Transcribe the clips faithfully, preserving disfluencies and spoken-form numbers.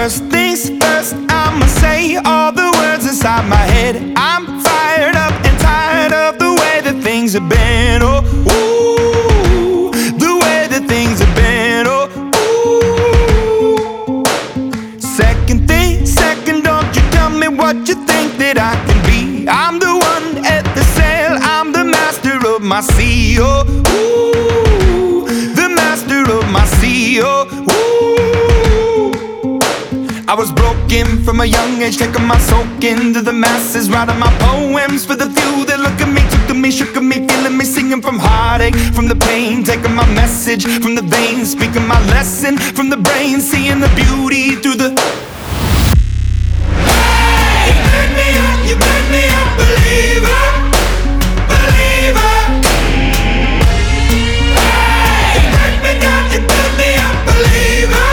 First things first, I'ma say all the words inside my head. I'm fired up and tired of the way that things have been. Oh, ooh, the way that things have been. Oh, ooh. Second thing, second, don't you tell me what you think that I can be. I'm the one at the sail, I'm the master of my sea. Oh, ooh, the master of my sea. Oh, ooh. I was broken from a young age, taking my soak into the masses, writing my poems for the few that look at me, took to me, shook at me, feeling me, singing from heartache, from the pain, taking my message from the veins, speaking my lesson from the brain, seeing the beauty through the. Hey, you made me up, you made me a believer, believer. Hey, you break me down, you build me a believer.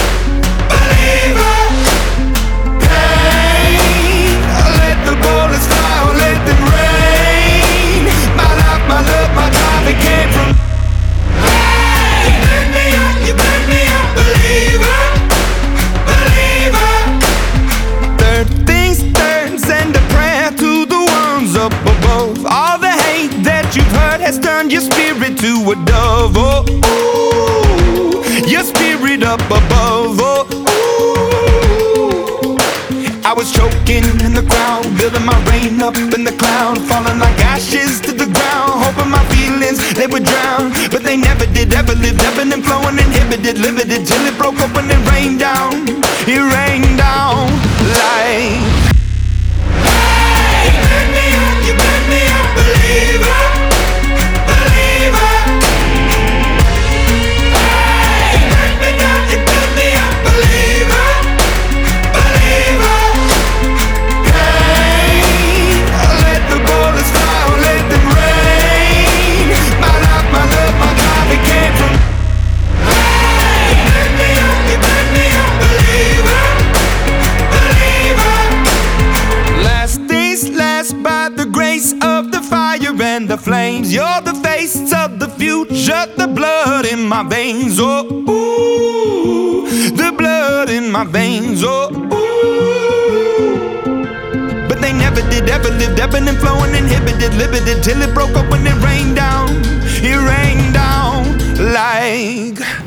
Has turned your spirit to a dove. Oh, ooh, your spirit up above. Oh, ooh. I was choking in the crowd, building my rain up in the cloud, falling like ashes to the ground, hoping my feelings they would drown, but they never did. Ever lived, ebbing and flowing, inhibited, limited, till it broke open and rained down. It rained down like. Hey, you made me up, you made me a believer. And the flames, you're the face of the future, the blood in my veins. Oh, ooh, the blood in my veins. Oh, ooh. But they never did, ever lived, ebbing and flowing, inhibited, limited, till it broke up when it rained down. It rained down like.